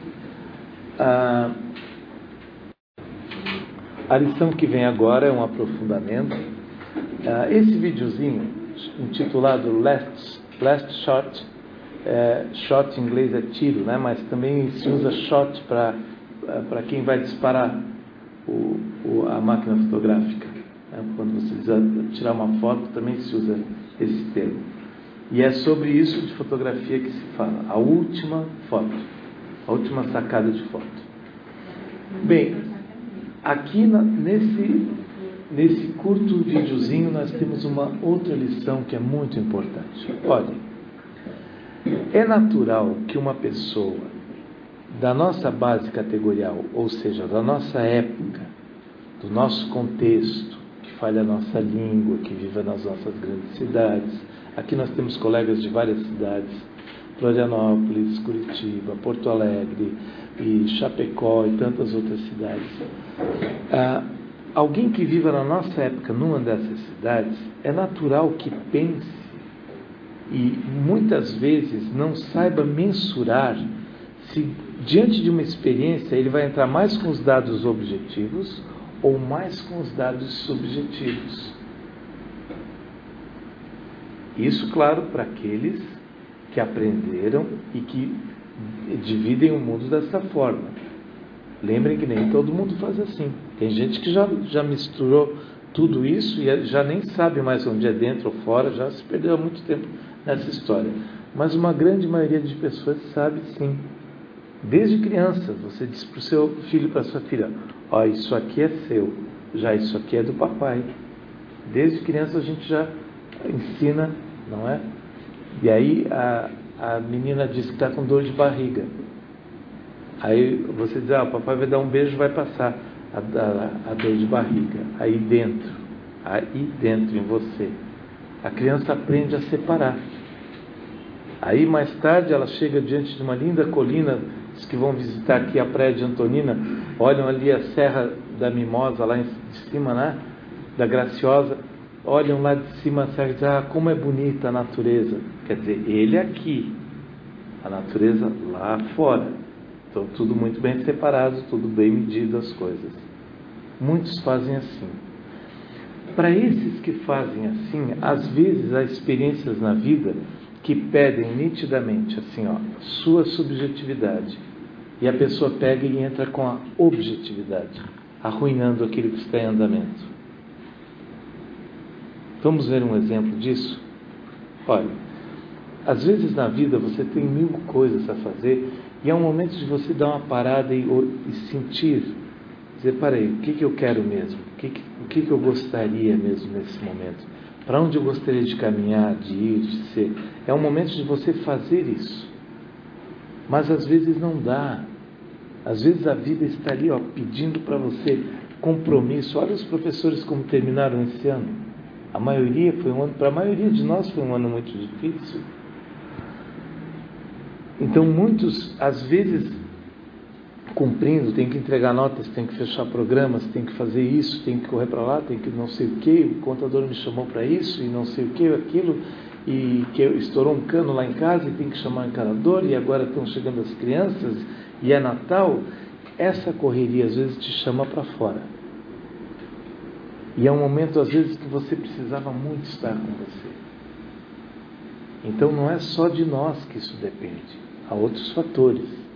A lição que vem agora é um aprofundamento. Esse videozinho, intitulado Last Shot, shot em inglês é tiro, né? Mas também se usa shot para quem vai disparar a máquina fotográfica. Quando você precisa tirar uma foto, também se usa esse termo. E é sobre isso de fotografia que se fala. A última foto, a última sacada de foto. Bem, aqui nesse curto videozinho nós temos uma outra lição que é muito importante. Olhem, é natural que uma pessoa da nossa base categorial, ou seja, da nossa época, do nosso contexto, que fale a nossa língua, que viva nas nossas grandes cidades. Aqui nós temos colegas de várias cidades, Florianópolis, Curitiba, Porto Alegre, e Chapecó e tantas outras cidades. Alguém que viva na nossa época numa dessas cidades, é natural que pense e muitas vezes não saiba mensurar se diante de uma experiência ele vai entrar mais com os dados objetivos ou mais com os dados subjetivos. Isso, claro, para aqueles que aprenderam e que dividem o mundo dessa forma. Lembrem que nem todo mundo faz assim. Tem gente que já misturou tudo isso e já nem sabe mais onde é dentro ou fora, já se perdeu há muito tempo nessa história. Mas uma grande maioria de pessoas sabe sim. Desde criança, você diz para o seu filho, para a sua filha, ó, isso aqui é seu, já isso aqui é do papai. Desde criança a gente já ensina, não é? E aí a menina diz que está com dor de barriga. Aí você diz, o papai vai dar um beijo, vai passar a dor de barriga. Aí dentro em você. A criança aprende a separar. Aí mais tarde ela chega diante de uma linda colina, os que vão visitar aqui a praia de Antonina, olham ali a Serra da Mimosa, lá de cima, né? Da Graciosa, olham lá de cima a serra e dizem, como é bonita a natureza. Quer dizer, ele aqui, a natureza lá fora. Então tudo muito bem separado, tudo bem medido as coisas. Muitos fazem assim. Para esses que fazem assim, às vezes há experiências na vida que pedem nitidamente assim, sua subjetividade. E a pessoa pega e entra com a objetividade, arruinando aquilo que está em andamento. Vamos ver um exemplo disso? Olha, às vezes na vida você tem 1000 coisas a fazer e é um momento de você dar uma parada e sentir, dizer, peraí, o que eu quero mesmo? O que eu gostaria mesmo nesse momento? Para onde eu gostaria de caminhar, de ir, de ser? É um momento de você fazer isso. Mas às vezes não dá. Às vezes a vida está ali, pedindo para você compromisso. Olha os professores como terminaram esse ano. A maioria foi um ano, para a maioria de nós foi um ano muito difícil. Então muitos, às vezes, cumprindo, tem que entregar notas, tem que fechar programas, tem que fazer isso, tem que correr para lá, tem que não sei o que, o contador me chamou para isso e não sei o que, aquilo, e que estourou um cano lá em casa e tem que chamar o encanador e agora estão chegando as crianças e é Natal. Essa correria às vezes te chama para fora. E é um momento às vezes que você precisava muito estar com você. Então não é só de nós que isso depende, há outros fatores.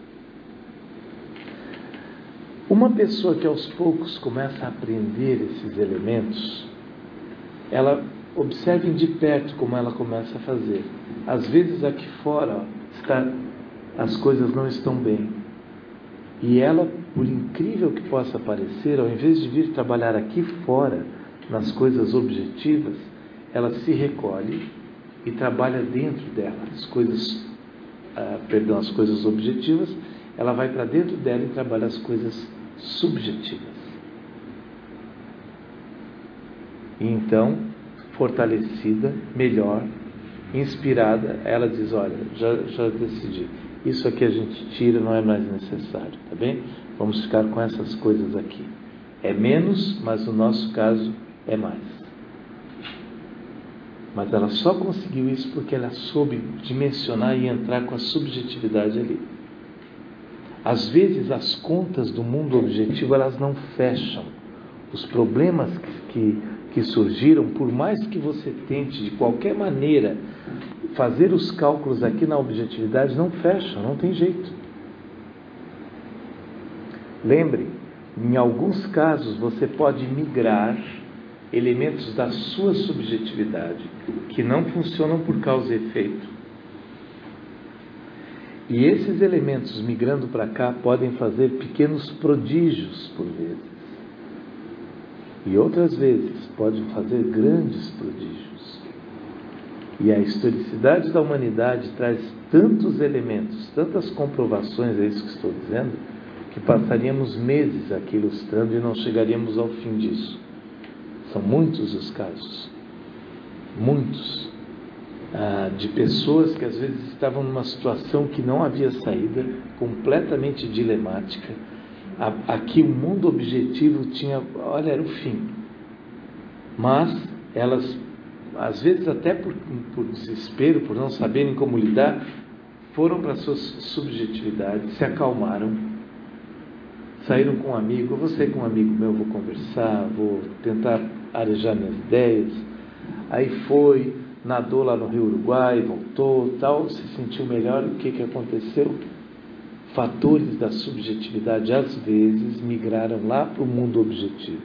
Uma pessoa que aos poucos começa a aprender esses elementos, ela observe de perto como ela começa a fazer. Às vezes aqui fora as coisas não estão bem. E ela, por incrível que possa parecer, ao invés de vir trabalhar aqui fora, nas coisas objetivas, ela se recolhe e trabalha dentro dela. As coisas objetivas, ela vai para dentro dela e trabalha as coisas subjetivas. E então, fortalecida, melhor, inspirada, ela diz, olha, já decidi, isso aqui a gente tira, não é mais necessário, tá bem? Vamos ficar com essas coisas aqui. É menos, mas no nosso caso é mais. Mas ela só conseguiu isso porque ela soube dimensionar e entrar com a subjetividade ali. Às vezes as contas do mundo objetivo elas não fecham. Os problemas que surgiram, por mais que você tente de qualquer maneira fazer os cálculos aqui na objetividade, não fecham, não tem jeito. Lembre, em alguns casos você pode migrar elementos da sua subjetividade que não funcionam por causa e efeito. E esses elementos migrando para cá podem fazer pequenos prodígios por vezes. E outras vezes podem fazer grandes prodígios. E a historicidade da humanidade traz tantos elementos, tantas comprovações, é isso que estou dizendo, que passaríamos meses aqui ilustrando e não chegaríamos ao fim disso. São muitos os casos. Muitos. De pessoas que às vezes estavam numa situação que não havia saída, completamente dilemática. Aqui o mundo objetivo era o fim. Mas elas, às vezes até por desespero, por não saberem como lidar, foram para a sua subjetividade, se acalmaram, saíram com um amigo, eu vou sair com um amigo meu, vou conversar, vou tentar arejar minhas ideias. Aí foi, nadou lá no Rio Uruguai, voltou, tal, se sentiu melhor. O que aconteceu? Fatores da subjetividade, às vezes, migraram lá para o mundo objetivo.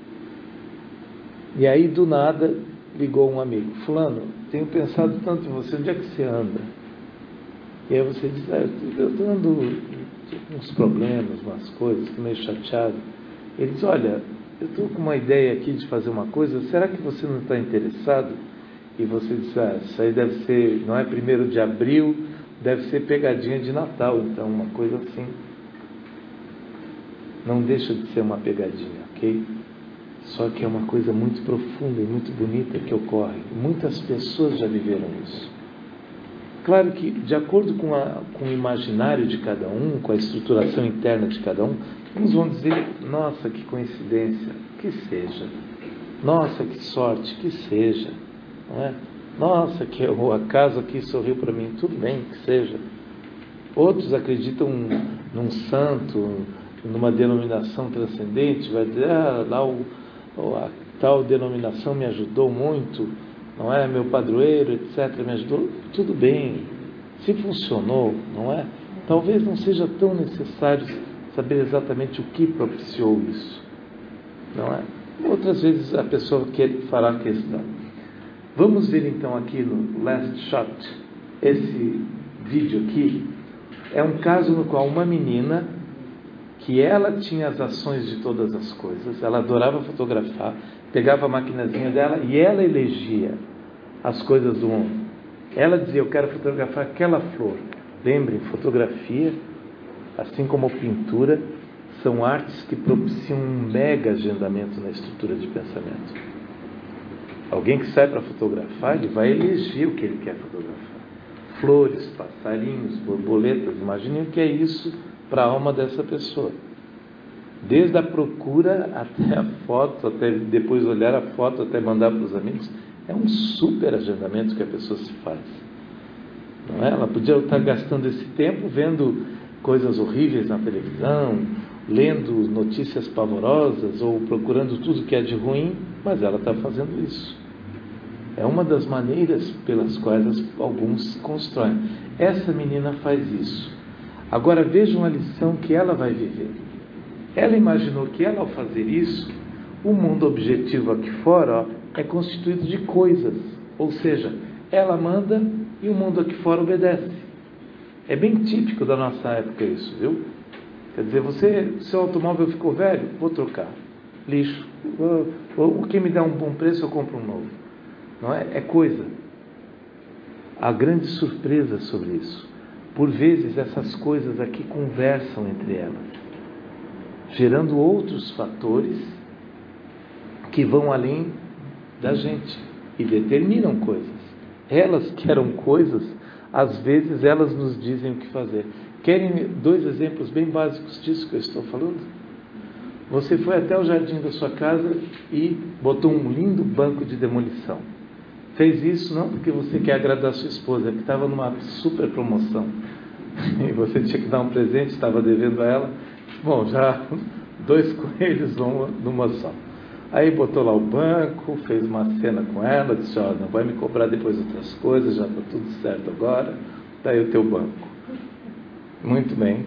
E aí, do nada, ligou um amigo. Fulano, tenho pensado tanto em você, onde é que você anda? E aí você diz, eu estou andando uns problemas, umas coisas, estou meio chateado. Ele diz, olha, eu estou com uma ideia aqui de fazer uma coisa, será que você não está interessado? E você diz, isso aí deve ser, não é 1º de abril, deve ser pegadinha de Natal, então uma coisa assim. Não deixa de ser uma pegadinha, ok? Só que é uma coisa muito profunda e muito bonita que ocorre. Muitas pessoas já viveram isso. Claro que, de acordo com o imaginário de cada um, com a estruturação interna de cada um, uns vão dizer, nossa, que coincidência, que seja. Nossa, que sorte, que seja. Não é? Nossa, que o acaso aqui sorriu para mim, tudo bem, que seja. Outros acreditam num santo, numa denominação transcendente, vai dizer, a tal denominação me ajudou muito, não é? Meu padroeiro, etc., me ajudou. Tudo bem, se funcionou, não é? Talvez não seja tão necessário saber exatamente o que propiciou isso, não é? Outras vezes a pessoa fará questão. Vamos ver então aqui no Last Shot, esse vídeo aqui, é um caso no qual uma menina, que ela tinha as ações de todas as coisas, ela adorava fotografar, pegava a maquinazinha dela e ela elegia as coisas do mundo. Ela dizia, eu quero fotografar aquela flor. Lembrem, fotografia, assim como pintura, são artes que propiciam um mega agendamento na estrutura de pensamento. Alguém que sai para fotografar, ele vai eleger o que ele quer fotografar. Flores, passarinhos, borboletas, imaginem o que é isso para a alma dessa pessoa. Desde a procura até a foto, até depois olhar a foto, até mandar para os amigos, é um super agendamento que a pessoa se faz. Não é? Ela podia estar gastando esse tempo vendo coisas horríveis na televisão, lendo notícias pavorosas ou procurando tudo que é de ruim, mas ela está fazendo isso. É uma das maneiras pelas quais alguns constroem. Essa menina faz isso. Agora vejam a lição que ela vai viver. Ela imaginou que ela, ao fazer isso, o mundo objetivo aqui fora é constituído de coisas. Ou seja, ela manda e o mundo aqui fora obedece. É bem típico da nossa época isso, viu? Quer dizer, seu automóvel ficou velho? Vou trocar. Lixo. O que me der um bom preço, eu compro um novo. Não é? É coisa. Há grande surpresa sobre isso. Por vezes, essas coisas aqui conversam entre elas, gerando outros fatores que vão além da gente e determinam coisas. Elas que eram coisas, às vezes elas nos dizem o que fazer. Querem 2 exemplos bem básicos disso que eu estou falando? Você foi até o jardim da sua casa e botou um lindo banco de demolição. Fez isso não porque você quer agradar sua esposa, é que estava numa super promoção e você tinha que dar um presente, estava devendo a ela. Bom, já 2 coelhos vão numa só. Aí botou lá o banco, fez uma cena com ela, disse, não vai me cobrar depois outras coisas, já está tudo certo agora, daí o teu banco. Muito bem.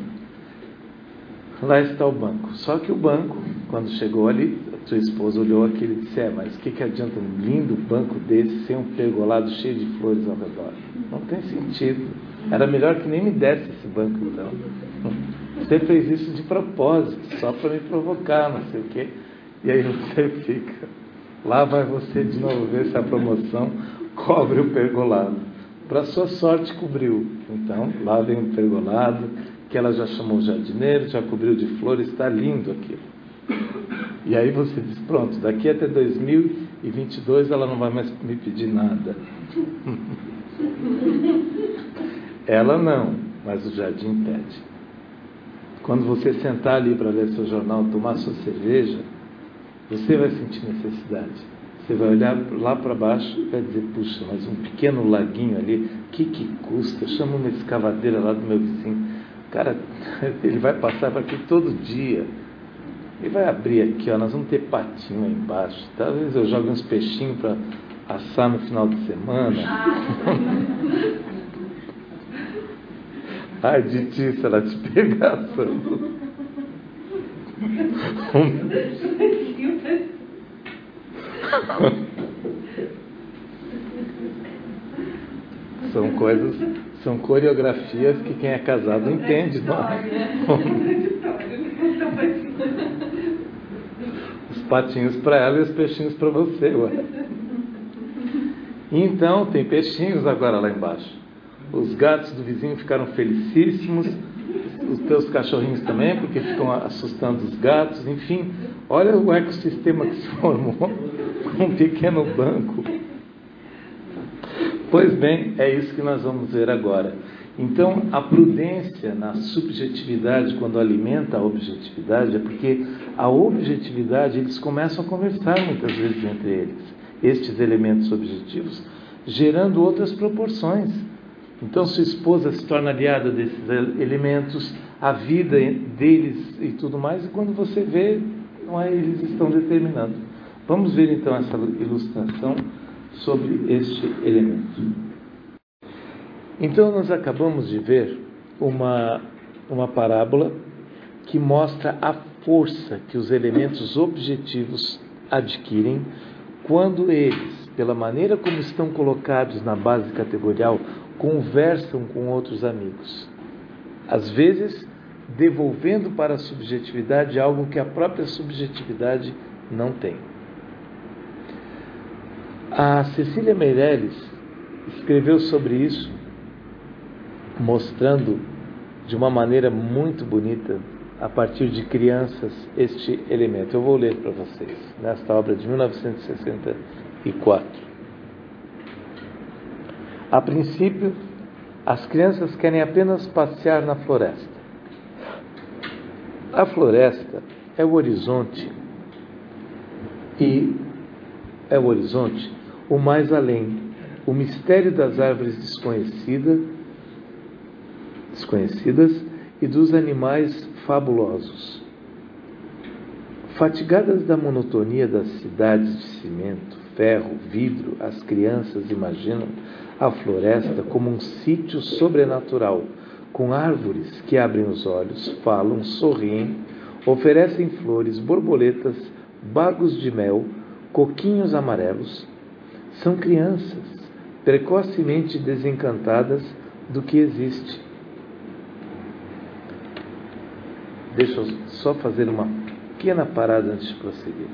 Lá está o banco. Só que o banco, quando chegou ali, a tua esposa olhou aquilo e disse, mas o que adianta um lindo banco desse sem um pergolado cheio de flores ao redor? Não tem sentido. Era melhor que nem me desse esse banco então. Você fez isso de propósito, só para me provocar, não sei o quê. E aí você fica. Lá vai você de novo ver se a promoção cobre o pergolado. Para sua sorte, cobriu. Então, lá vem o pergolado, que ela já chamou o jardineiro, já cobriu de flores, está lindo aquilo. E aí você diz, pronto, daqui até 2022 ela não vai mais me pedir nada. Ela não, mas o jardim pede. Quando você sentar ali para ler seu jornal, tomar sua cerveja, você vai sentir necessidade. Você vai olhar lá para baixo e vai dizer, puxa, mas um pequeno laguinho ali, o que custa? Chama uma escavadeira lá do meu vizinho. Cara, ele vai passar por aqui todo dia. Ele vai abrir aqui, nós vamos ter patinho aí embaixo. Talvez eu jogue uns peixinhos para assar no final de semana. Ai de ti, se ela te pegar, Sandro. São coreografias que quem é casado entende, não é? Os patinhos para ela e os peixinhos para você, ué. Então, tem peixinhos agora lá embaixo. Os gatos do vizinho ficaram felicíssimos, os teus cachorrinhos também, porque ficam assustando os gatos, enfim, olha o ecossistema que se formou com um pequeno banco. Pois bem, é isso que nós vamos ver agora. Então, a prudência na subjetividade, quando alimenta a objetividade, é porque a objetividade, eles começam a conversar muitas vezes entre eles, estes elementos objetivos, gerando outras proporções. Então, sua esposa se torna aliada desses elementos, a vida deles e tudo mais, e quando você vê, não é, eles estão determinando. Vamos ver então essa ilustração sobre este elemento. Então, nós acabamos de ver uma parábola que mostra a força que os elementos objetivos adquirem quando eles, pela maneira como estão colocados na base categorial, conversam com outros amigos. Às vezes, devolvendo para a subjetividade algo que a própria subjetividade não tem. A Cecília Meirelles escreveu sobre isso, mostrando de uma maneira muito bonita, a partir de crianças, este elemento. Eu vou ler para vocês, nesta obra de 1964. A princípio, as crianças querem apenas passear na floresta. A floresta é o horizonte, o mais além, o mistério das árvores desconhecidas e dos animais fabulosos. Fatigadas da monotonia das cidades de cimento, ferro, vidro, as crianças imaginam a floresta como um sítio sobrenatural, com árvores que abrem os olhos, falam, sorriem, oferecem flores, borboletas, bagos de mel, coquinhos amarelos. São crianças, precocemente desencantadas do que existe. Deixa eu só fazer uma pequena parada antes de prosseguir.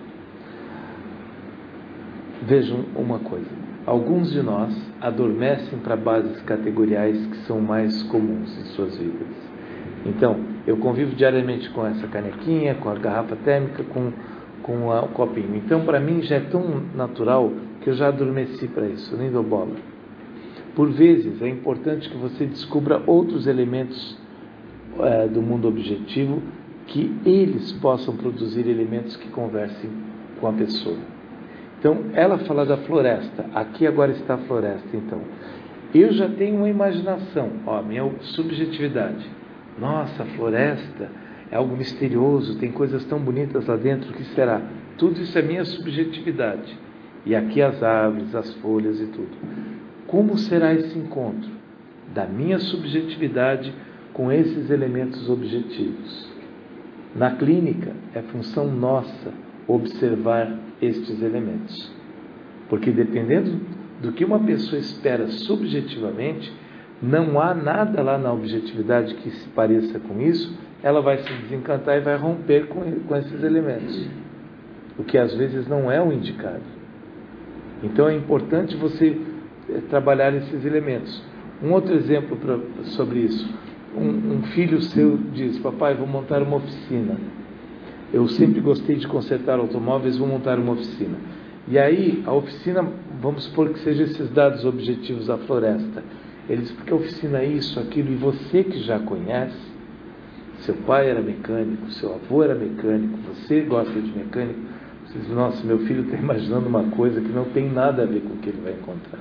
Vejam uma coisa. Alguns de nós adormecem para bases categoriais que são mais comuns em suas vidas. Então, eu convivo diariamente com essa canequinha, com a garrafa térmica, com o copinho. Então, para mim, já é tão natural que eu já adormeci para isso, nem dou bola. Por vezes, é importante que você descubra outros elementos do mundo objetivo, que eles possam produzir elementos que conversem com a pessoa. Então, ela fala da floresta. Aqui agora está a floresta, então. Eu já tenho uma imaginação, minha subjetividade. Nossa, a floresta é algo misterioso, tem coisas tão bonitas lá dentro, o que será? Tudo isso é minha subjetividade. E aqui as árvores, as folhas e tudo. Como será esse encontro da minha subjetividade com esses elementos objetivos? Na clínica, é função nossa observar estes elementos. Porque dependendo do que uma pessoa espera subjetivamente, não há nada lá na objetividade que se pareça com isso, ela vai se desencantar e vai romper com esses elementos. O que às vezes não é o indicado. Então é importante você trabalhar esses elementos. Um outro exemplo sobre isso. Um filho seu diz: papai, vou montar uma oficina. Eu sempre gostei de consertar automóveis, vou montar uma oficina. E aí, a oficina, vamos supor que seja esses dados objetivos da floresta. Ele diz: porque a oficina é isso, aquilo, e você que já conhece, seu pai era mecânico, seu avô era mecânico, você gosta de mecânico, você diz: nossa, meu filho está imaginando uma coisa que não tem nada a ver com o que ele vai encontrar.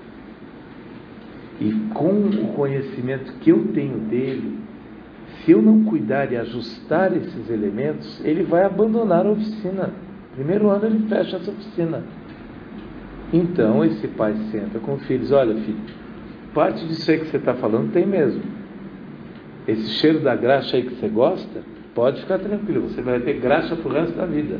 E com o conhecimento que eu tenho dele, se eu não cuidar e ajustar esses elementos, ele vai abandonar a oficina. Primeiro ano ele fecha essa oficina. Então esse pai senta com os filhos: olha, filho, parte disso aí que você está falando tem mesmo. Esse cheiro da graxa aí que você gosta, pode ficar tranquilo, você vai ter graxa pro resto da vida.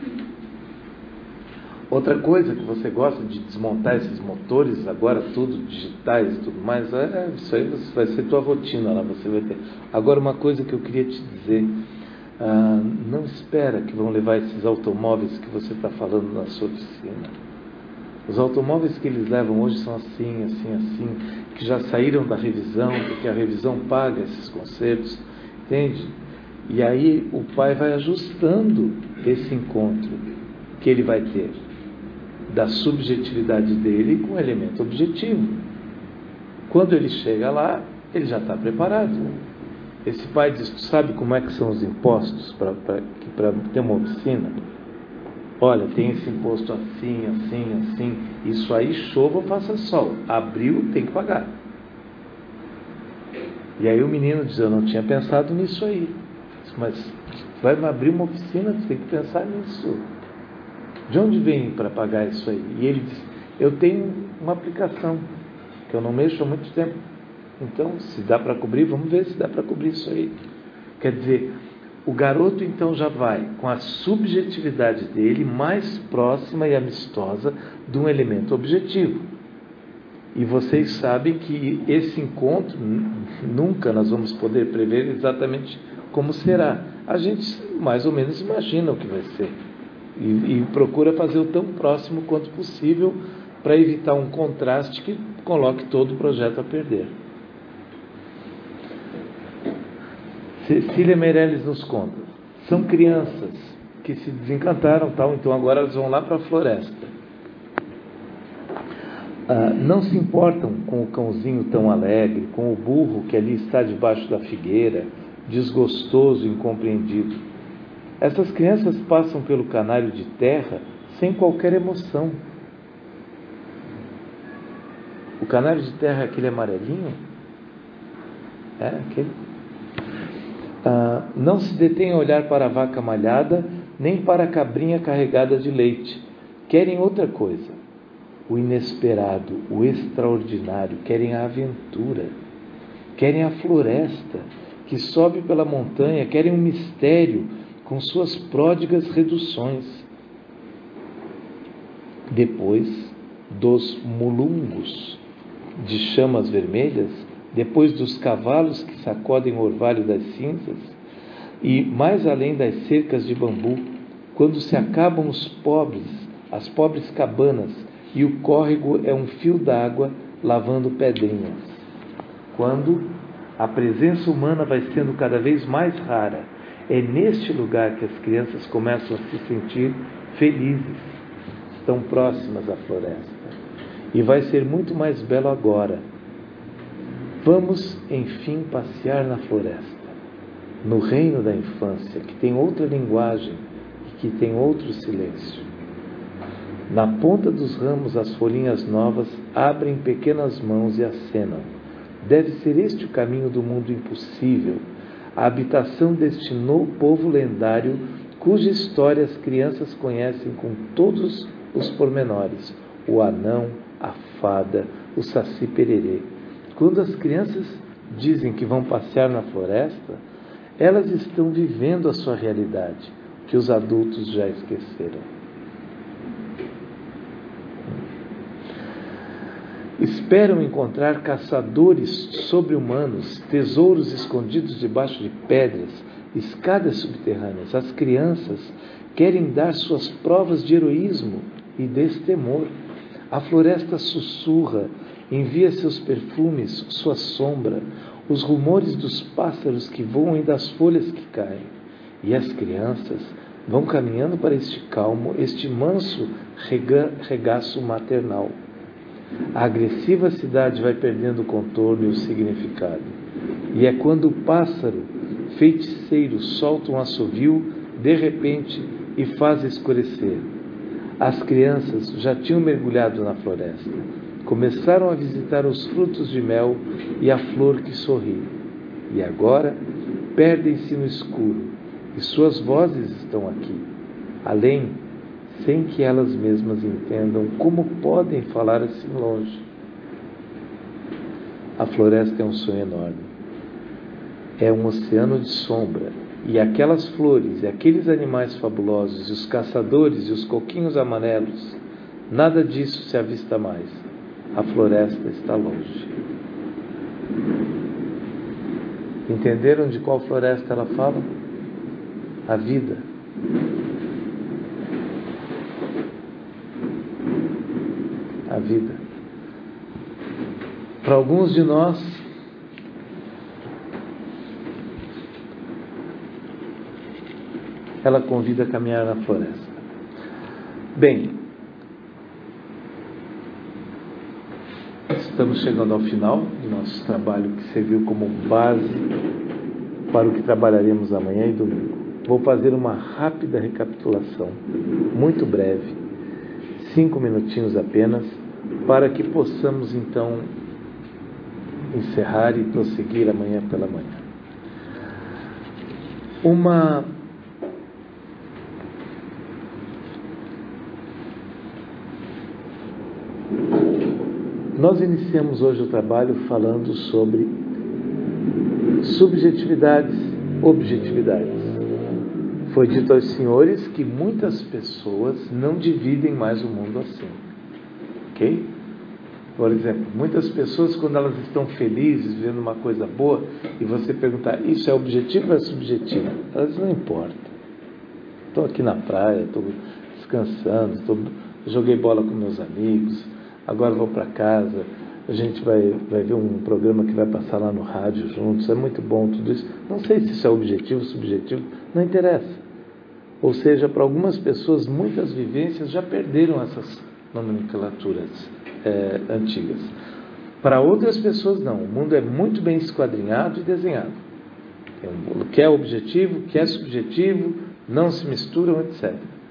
Outra coisa que você gosta de desmontar esses motores, agora tudo digitais e tudo mais, isso aí vai ser tua rotina lá, você vai ter. Agora, uma coisa que eu queria te dizer, não espera que vão levar esses automóveis que você está falando na sua oficina. Os automóveis que eles levam hoje são assim, assim, assim, que já saíram da revisão, porque a revisão paga esses consertos. Entende? E aí o pai vai ajustando esse encontro que ele vai ter da subjetividade dele com o elemento objetivo. Quando ele chega lá, ele já está preparado. Esse pai diz: tu sabe como é que são os impostos para ter uma oficina? Olha, tem esse imposto assim, assim, assim. Isso aí chova ou faça sol. Abriu, tem que pagar. E aí o menino diz: eu não tinha pensado nisso aí. Mas vai abrir uma oficina, você tem que pensar nisso. De onde vem para pagar isso aí? E ele diz: eu tenho uma aplicação que eu não mexo há muito tempo. Então, se dá para cobrir, vamos ver se dá para cobrir isso aí. Quer dizer, o garoto então já vai com a subjetividade dele mais próxima e amistosa de um elemento objetivo. E vocês sabem que esse encontro nunca nós vamos poder prever exatamente como será. A gente mais ou menos imagina o que vai ser e procura fazer o tão próximo quanto possível para evitar um contraste que coloque todo o projeto a perder. Cecília Meirelles nos conta: são crianças que se desencantaram, tal, então agora elas vão lá para a floresta. Não se importam com o cãozinho tão alegre, com o burro que ali está debaixo da figueira, desgostoso e incompreendido. Essas crianças passam pelo canário de terra sem qualquer emoção. O canário de terra é aquele amarelinho? É aquele? Não se detém a olhar para a vaca malhada, nem para a cabrinha carregada de leite. Querem outra coisa: o inesperado, o extraordinário. Querem a aventura, querem a floresta que sobe pela montanha, querem um mistério com suas pródigas reduções. Depois dos mulungos de chamas vermelhas, depois dos cavalos que sacodem o orvalho das cinzas, e mais além das cercas de bambu, quando se acabam as pobres cabanas, e o córrego é um fio d'água lavando pedrinhas. Quando a presença humana vai sendo cada vez mais rara, é neste lugar que as crianças começam a se sentir felizes, estão próximas à floresta. E vai ser muito mais belo agora. Vamos, enfim, passear na floresta, no reino da infância, que tem outra linguagem e que tem outro silêncio. Na ponta dos ramos, as folhinhas novas abrem pequenas mãos e acenam. Deve ser este o caminho do mundo impossível, a habitação deste novo povo lendário, cuja história as crianças conhecem com todos os pormenores: o anão, a fada, o saci-pererê. Quando as crianças dizem que vão passear na floresta, elas estão vivendo a sua realidade, que os adultos já esqueceram. Esperam encontrar caçadores sobre-humanos, tesouros escondidos debaixo de pedras, escadas subterrâneas. As crianças querem dar suas provas de heroísmo e destemor. A floresta sussurra, envia seus perfumes, sua sombra, os rumores dos pássaros que voam e das folhas que caem. E as crianças vão caminhando para este calmo, este manso regaço maternal. A agressiva cidade vai perdendo o contorno e o significado. E é quando o pássaro feiticeiro solta um assovio de repente e faz escurecer. As crianças já tinham mergulhado na floresta. Começaram a visitar os frutos de mel e a flor que sorri. E agora perdem-se no escuro. E suas vozes estão aqui, além, sem que elas mesmas entendam como podem falar assim longe. A floresta é um sonho enorme. É um oceano de sombra. E aquelas flores, e aqueles animais fabulosos, e os caçadores, e os coquinhos amarelos, nada disso se avista mais. A floresta está longe. Entenderam de qual floresta ela fala? A vida. A vida. Para alguns de nós, ela convida a caminhar na floresta. Bem, estamos chegando ao final do nosso trabalho, que serviu como base para o que trabalharemos amanhã e domingo. Vou fazer uma rápida recapitulação, muito breve, 5 minutinhos apenas, para que possamos então encerrar e prosseguir amanhã pela manhã. Nós iniciamos hoje o trabalho falando sobre subjetividades, objetividades. Foi dito aos senhores que muitas pessoas não dividem mais o mundo assim. Ok? Por exemplo, muitas pessoas, quando elas estão felizes, vivendo uma coisa boa, e você perguntar, isso é objetivo ou é subjetivo? Elas não importam. Estou aqui na praia, estou descansando, joguei bola com meus amigos, agora vou para casa, a gente vai ver um programa que vai passar lá no rádio juntos, é muito bom tudo isso. Não sei se isso é objetivo, subjetivo, não interessa. Ou seja, para algumas pessoas, muitas vivências já perderam essas nomenclaturas antigas. Para outras pessoas, não. O mundo é muito bem esquadrinhado e desenhado. O que é objetivo, o que é subjetivo, não se misturam, etc.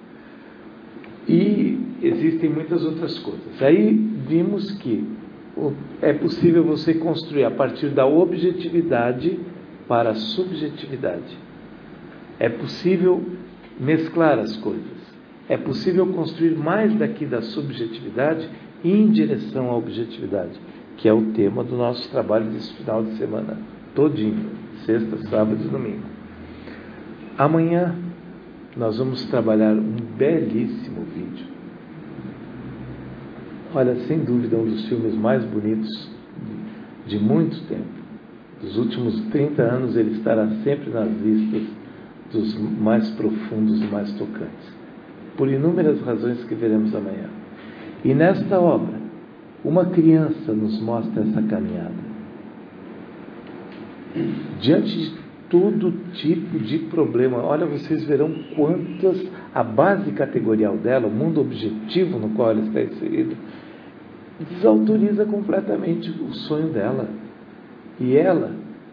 E existem muitas outras coisas. Aí vimos que é possível você construir a partir da objetividade para a subjetividade. É possível mesclar as coisas. É possível construir mais daqui da subjetividade em direção à objetividade, que é o tema do nosso trabalho desse final de semana todinho, sexta, sábado e domingo. Amanhã nós vamos trabalhar um belíssimo vídeo. Olha, sem dúvida, um dos filmes mais bonitos de muito tempo. Dos últimos 30 anos, ele estará sempre nas listas dos mais profundos e mais tocantes, por inúmeras razões que veremos amanhã. E nesta obra, uma criança nos mostra essa caminhada. Diante de todo tipo de problema, olha, vocês verão quantas, a base categorial dela, o mundo objetivo no qual ela está inserida, desautoriza completamente o sonho dela. E ela,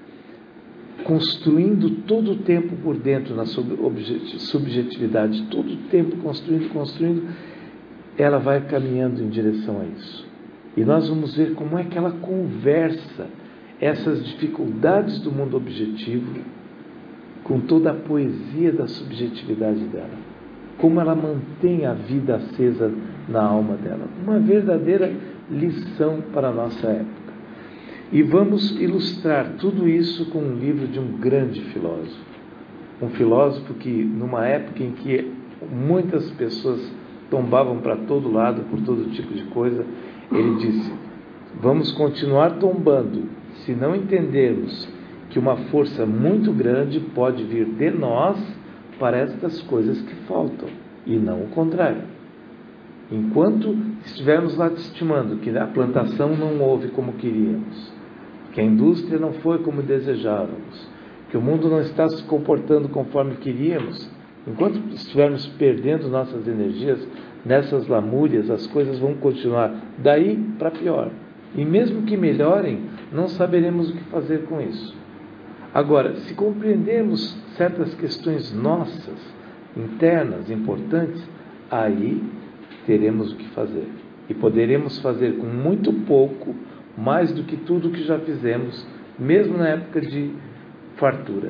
construindo todo o tempo por dentro na subjetividade, todo o tempo construindo, ela vai caminhando em direção a isso. E nós vamos ver como é que ela conversa essas dificuldades do mundo objetivo com toda a poesia da subjetividade dela. Como ela mantém a vida acesa na alma dela. Uma verdadeira lição para a nossa época. E vamos ilustrar tudo isso com um livro de um grande filósofo. Um filósofo que, numa época em que muitas pessoas tombavam para todo lado por todo tipo de coisa, ele disse: vamos continuar tombando se não entendermos que uma força muito grande pode vir de nós para estas coisas que faltam, e não o contrário. Enquanto estivermos lá estimando que a plantação não houve como queríamos, que a indústria não foi como desejávamos, que o mundo não está se comportando conforme queríamos, enquanto estivermos perdendo nossas energias nessas lamúrias, as coisas vão continuar daí para pior. E mesmo que melhorem, não saberemos o que fazer com isso. Agora, se compreendermos certas questões nossas, internas, importantes, aí teremos o que fazer. E poderemos fazer com muito pouco, mais do que tudo que já fizemos, mesmo na época de fartura.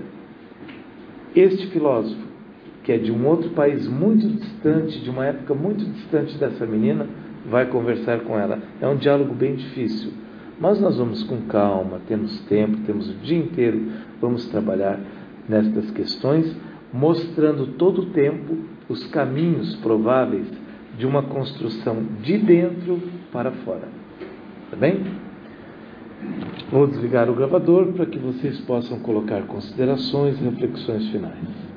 Este filósofo, que é de um outro país muito distante, de uma época muito distante dessa menina, vai conversar com ela. É um diálogo bem difícil, mas nós vamos com calma, temos tempo, temos o dia inteiro, vamos trabalhar nestas questões, mostrando todo o tempo os caminhos prováveis de uma construção de dentro para fora. Tá bem? Vou desligar o gravador para que vocês possam colocar considerações e reflexões finais.